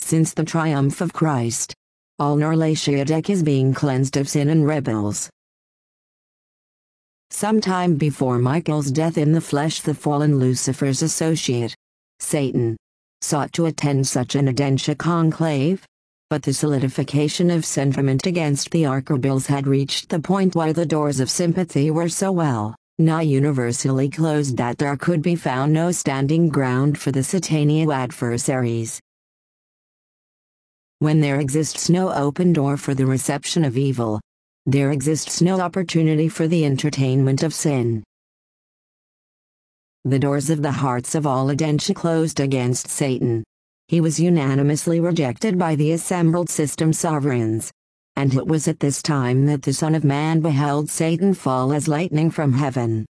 Since the triumph of Christ, all Melchizedek is being cleansed of sin and rebels. Sometime before Michael's death in the flesh, the fallen Lucifer's associate, Satan, sought to attend such an Adentia conclave, but the solidification of sentiment against the archangels had reached the point where the doors of sympathy were so nigh universally closed that there could be found no standing ground for the Satanic adversaries. When there exists no open door for the reception of evil, there exists no opportunity for the entertainment of sin. The doors of the hearts of all Adentia closed against Satan. He was unanimously rejected by the assembled system sovereigns. And it was at this time that the Son of Man beheld Satan fall as lightning from heaven.